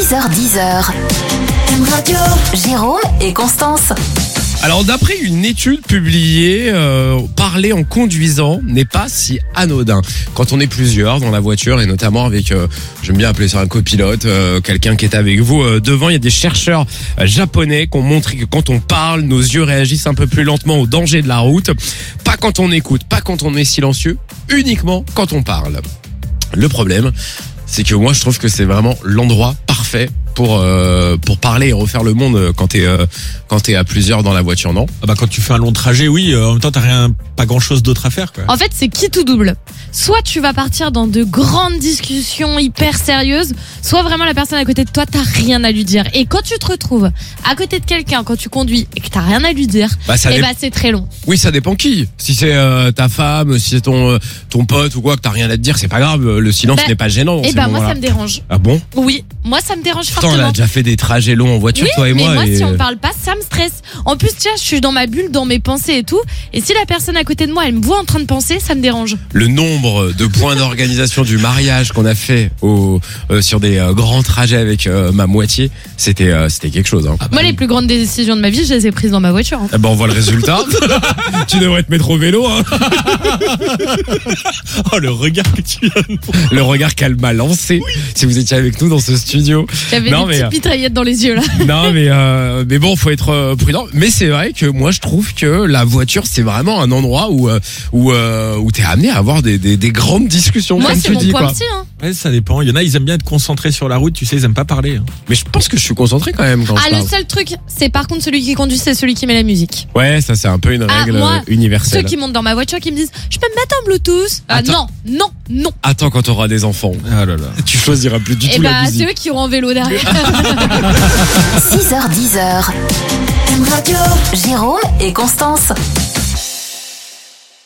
6h10. Radio. Jérôme et Constance. Alors d'après une étude publiée, parler en conduisant n'est pas si anodin. Quand on est plusieurs dans la voiture et notamment avec, j'aime bien appeler ça un copilote, quelqu'un qui est avec vous devant, il y a des chercheurs japonais qui ont montré que quand on parle, nos yeux réagissent un peu plus lentement au danger de la route. Pas quand on écoute, pas quand on est silencieux, uniquement quand on parle. Le problème, c'est que moi je trouve que c'est vraiment l'endroit parfait pour parler et refaire le monde quand t'es à plusieurs dans la voiture, non? Ah bah quand tu fais un long trajet, oui, en même temps t'as pas grand chose d'autre à faire, quoi. En fait, c'est qui tout double. Soit tu vas partir dans de grandes discussions hyper sérieuses, soit vraiment la personne à côté de toi, t'as rien à lui dire. Et quand tu te retrouves à côté de quelqu'un, quand tu conduis et que t'as rien à lui dire, c'est très long. Oui, ça dépend qui. Si c'est ta femme, si c'est ton pote ou quoi, que t'as rien à te dire, c'est pas grave. Le silence n'est pas gênant. Moi, ça me dérange. Ah bon? Oui, moi ça me dérange fortement. On a déjà fait des trajets longs en voiture, oui, toi et moi. Mais moi, si on parle pas, ça me stresse. En plus, tiens, je suis dans ma bulle, dans mes pensées et tout. Et si la personne à côté de moi, elle me voit en train de penser, ça me dérange. Le nombre de points d'organisation du mariage qu'on a fait sur des grands trajets avec ma moitié, c'était quelque chose. Hein. Moi, les plus grandes décisions de ma vie, je les ai prises dans ma voiture. Hein. Eh ben, on voit le résultat. Tu devrais te mettre au vélo. Hein. Oh, le regard que tu viens de voir. Le regard qu'elle m'a lancé. Oui. Si vous étiez avec nous dans ce studio. J'avais des petites mitraillettes dans les yeux là. Non mais bon, faut être prudent. Mais c'est vrai que moi je trouve que la voiture c'est vraiment un endroit où t'es amené à avoir des grandes discussions. Moi comme c'est tu mon dis, point quoi. petit. Hein. Ouais, ça dépend. Il y en a, ils aiment bien être concentrés sur la route. Tu sais, ils aiment pas parler. Hein. Mais je pense que je suis concentré quand même quand je parle. Le seul truc, c'est par contre celui qui conduit, c'est celui qui met la musique. Ouais, ça c'est un peu une règle universelle. Ceux qui montent dans ma voiture qui me disent, je peux me mettre en Bluetooth. Non. Attends quand t'auras des enfants. Ah là là. Tu choisiras plus du tout la musique. C'est eux qui iront en vélo derrière. 6h10. Radio. Jérôme et Constance.